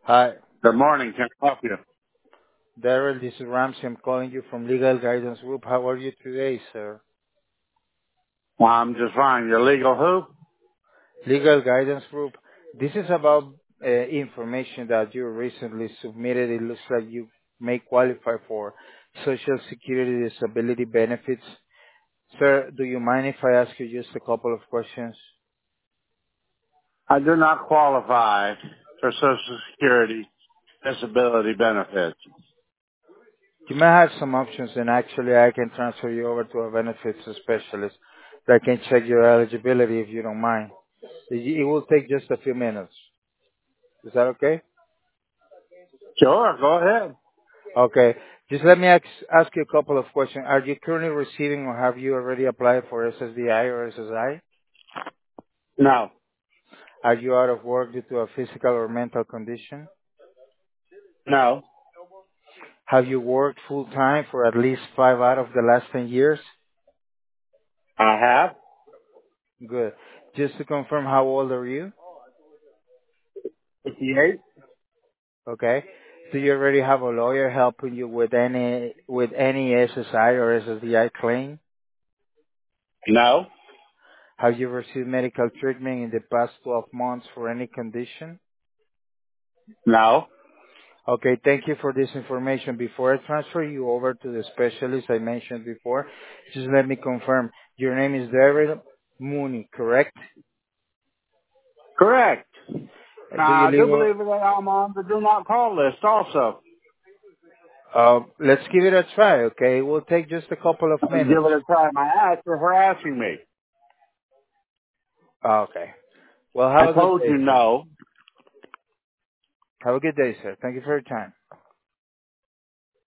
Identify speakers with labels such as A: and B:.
A: Hi,
B: Good morning. Can I help you?
A: Daryl. This is Ramsey. I'm calling you from Legal Guidance Group. How are you today, sir?
B: Well, I'm just fine. Your legal who?
A: Legal Guidance Group. This is about information that you recently submitted. It looks like you may qualify for Social Security disability benefits. Sir, do you mind if I ask you just a couple of questions?
B: I do not qualify for Social Security disability benefits.
A: You may have some options, and actually I can transfer you over to a benefits specialist that can check your eligibility if you don't mind. It will take just a few minutes. Is that okay?
B: Sure, go ahead.
A: Okay. Just let me ask you a couple of questions. Are you currently receiving or have you already applied for SSDI or SSI?
B: No,
A: Are you out of work due to a physical or mental condition?
B: no,
A: Have you worked full time for at least 5 out of the last 10 years?
B: I have.
A: Good. Just to confirm, how old are you?
B: 58?
A: Okay. Do you already have a lawyer helping you with any SSI or SSDI claim?
B: No,
A: Have you received medical treatment in the past 12 months for any condition?
B: no.
A: Okay, thank you for this information. Before I transfer you over to the specialist I mentioned before, just let me confirm. Your name is Daryl Mooney, correct?
B: Correct.
A: Do you
B: Now, I do
A: live?
B: believe that I'm on the do not call list also.
A: Let's give it a try, okay? It will take just a couple of
B: I'll give
A: minutes.
B: it a try. My ass for asking me.
A: Okay. Well,
B: I
A: have a good
B: told
A: day,
B: you
A: sir.
B: no.
A: Have a good day, sir. Thank you for your time.